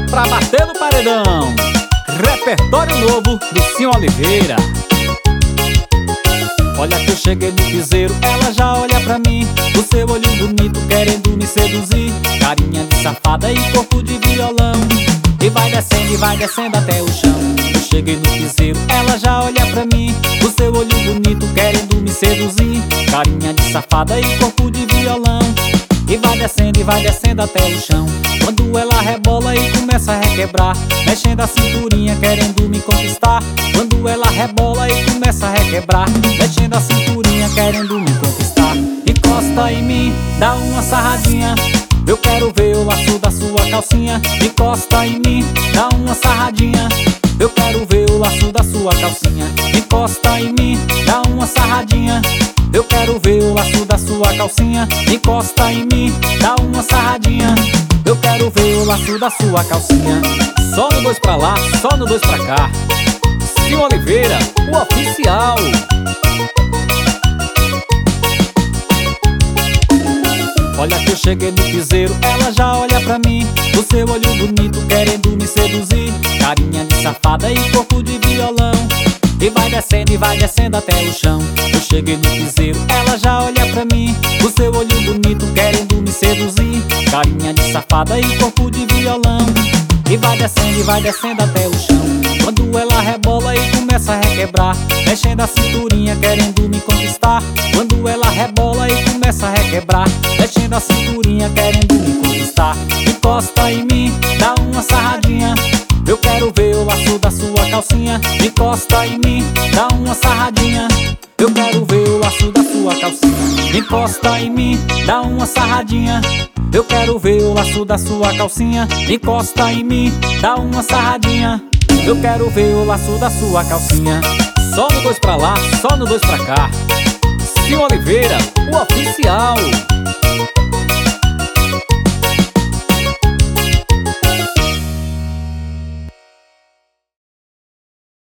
pra bater no paredão. Repertório novo do Sim Oliveira. Olha que eu cheguei no piseiro, ela já olha pra mim. O seu olho bonito querendo me seduzir. Carinha de safada e corpo de violão. E vai descendo até o chão. Eu cheguei no piseiro, ela já olha pra mim. O seu olho bonito querendo me seduzir. Carinha de safada e corpo de violão. E vai descendo até o chão. Quando ela rebola e começa a requebrar, mexendo a cinturinha querendo me conquistar. Quando ela rebola e começa a requebrar, mexendo a cinturinha querendo me conquistar. Encosta em mim, dá uma sarradinha. Eu quero ver o laço da sua calcinha. Encosta em mim, dá uma sarradinha. Eu quero ver o laço da sua calcinha. Encosta em mim, dá uma sarradinha. Eu quero ver o laço da sua calcinha. Encosta em mim, dá uma sarradinha. Eu quero ver o laço da sua calcinha. Só no 2 pra lá, só no 2 pra cá. Sim Oliveira, o oficial. Olha que eu cheguei no piseiro, ela já olha pra mim. O seu olho bonito querendo me seduzir. Carinha de safada e corpo de violão. E vai descendo até o chão. Eu cheguei no piseiro, ela já olha pra mim. O seu olho bonito querendo me seduzir. Carinha de safada e corpo de violão. E vai descendo até o chão. Quando ela rebola e começa a requebrar, mexendo a cinturinha querendo me conquistar. Quando ela rebola e começa a requebrar, mexendo a cinturinha querendo me conquistar. Encosta em mim, dá uma sarradinha. Eu quero ver o laço da sua calcinha. Encosta em mim, dá uma sarradinha. Eu quero ver o laço da sua calcinha. Encosta em mim, dá uma sarradinha. Eu quero ver o laço da sua calcinha. Encosta em mim, dá uma sarradinha. Eu quero ver o laço da sua calcinha. Só no 2 pra lá, só no 2 pra cá. Sim Oliveira, o oficial.